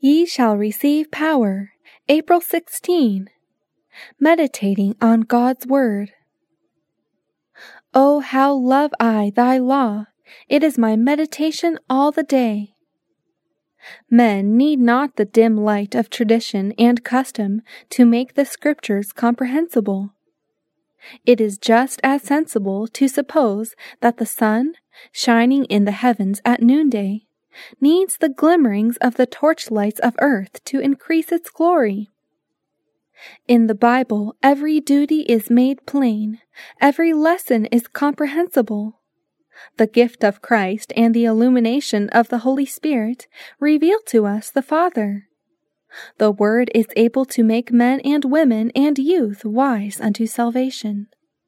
Ye shall receive power, April 16. Meditating on God's Word. Oh, how love I thy law! It is my meditation all the day. Men need not the dim light of tradition and custom to make the Scriptures comprehensible. It is just as sensible to suppose that the sun, shining in the heavens at noonday, needs the glimmerings of the torchlights of earth to increase its glory. In the Bible, every duty is made plain, every lesson is comprehensible. The gift of Christ and the illumination of the Holy Spirit reveal to us the Father. The Word is able to make men and women and youth wise unto salvation.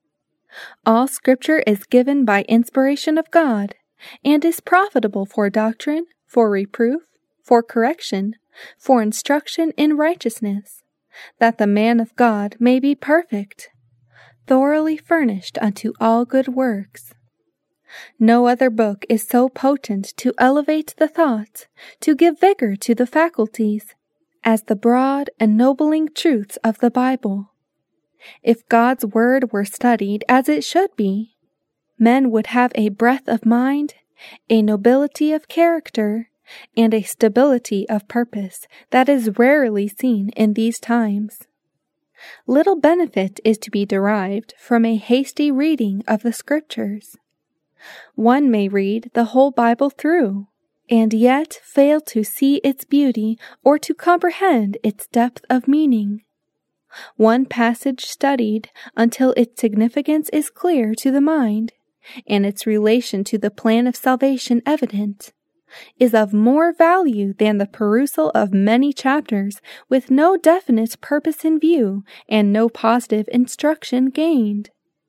All Scripture is given by inspiration of God, and is profitable for doctrine, for reproof, for correction, for instruction in righteousness, that the man of God may be perfect, thoroughly furnished unto all good works. No other book is so potent to elevate the thoughts, to give vigor to the faculties, as the broad, ennobling truths of the Bible. If God's Word were studied as it should be, men would have a breadth of mind, a nobility of character, and a stability of purpose that is rarely seen in these times. Little benefit is to be derived from a hasty reading of the Scriptures. One may read the whole Bible through, and yet fail to see its beauty or to comprehend its depth of meaning. One passage studied until its significance is clear to the mind, and its relation to the plan of salvation evident, is of more value than the perusal of many chapters with no definite purpose in view and no positive instruction gained.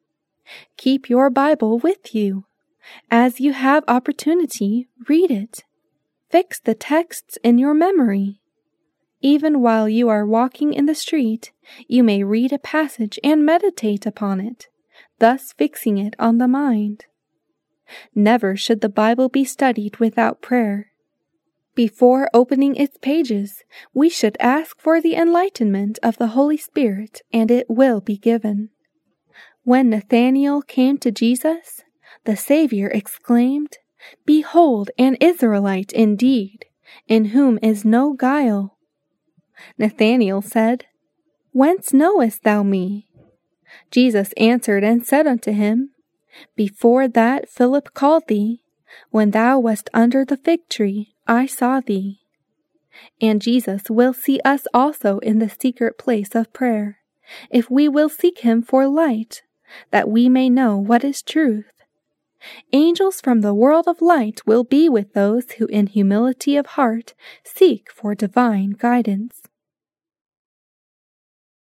Keep your Bible with you. As you have opportunity, read it. Fix the texts in your memory. Even while you are walking in the street, you may read a passage and meditate upon it, thus fixing it on the mind. Never should the Bible be studied without prayer. Before opening its pages, we should ask for the enlightenment of the Holy Spirit, and it will be given. When Nathanael came to Jesus, the Savior exclaimed, "Behold an Israelite indeed, in whom is no guile." Nathanael said, "Whence knowest thou me?" Jesus answered and said unto him, "Before that Philip called thee, when thou wast under the fig tree, I saw thee." And Jesus will see us also in the secret place of prayer, if we will seek him for light, that we may know what is truth. Angels from the world of light will be with those who in humility of heart seek for divine guidance.